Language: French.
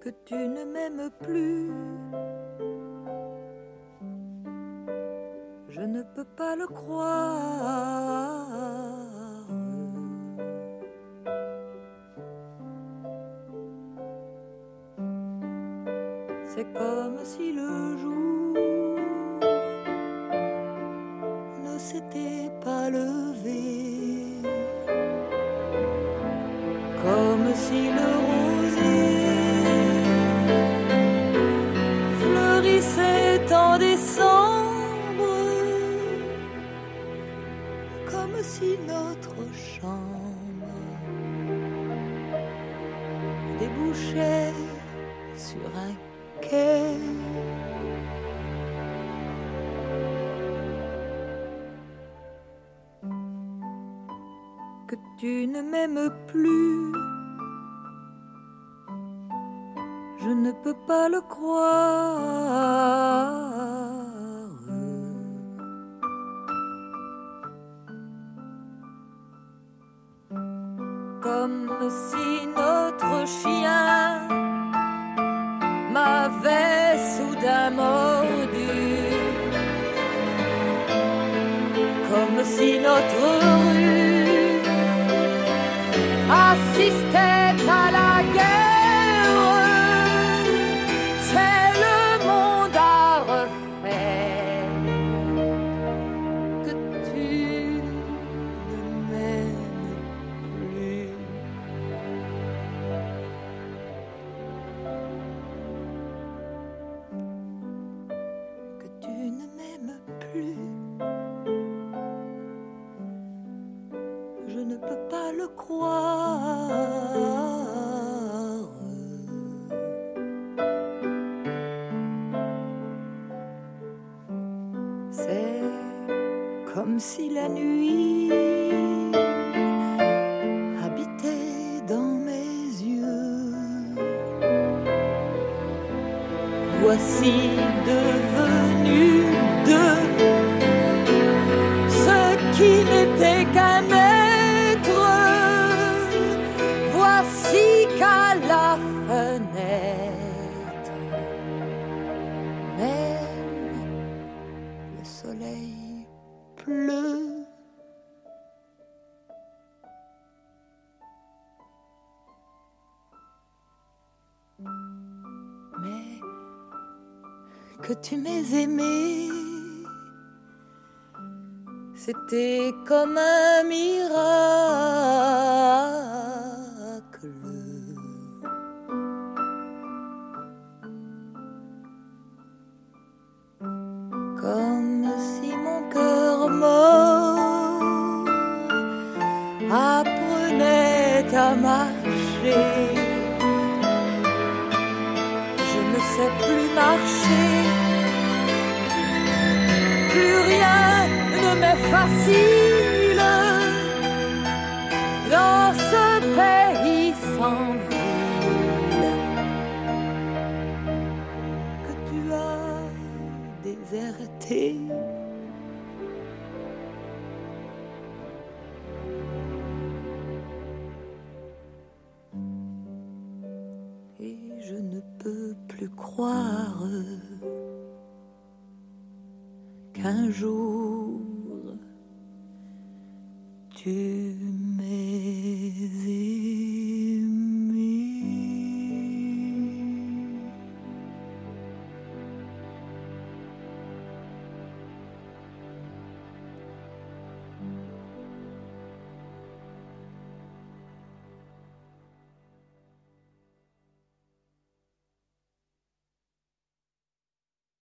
que tu ne m'aimes plus. Je ne peux pas le croire. C'est comme si le jour ne s'était pas levé, comme si le rosier fleurissait en décembre, comme si notre chambre débouchait sur un quai. Que tu ne m'aimes plus, je ne peux pas le croire. Comme si notre chien m'avait soudain mordu, comme si notre rue assistait à la guerre. C'est le monde à refaire. Que tu ne m'aimes plus. Que tu ne m'aimes plus. Je ne peux pas le croire. C'est comme si la nuit habitait dans mes yeux. Voici devenu deux ce qui n'était qu'un être. Voici qu'à la fenêtre, même le soleil pleut. Mais que tu m'aies aimé, c'était comme un miracle. Comme si mon cœur mort apprenait à marcher. Je ne sais plus marcher. Plus rien ne m'est facile dans ce pays sans ville que tu as déserté. Et je ne peux plus croire qu'un jour tu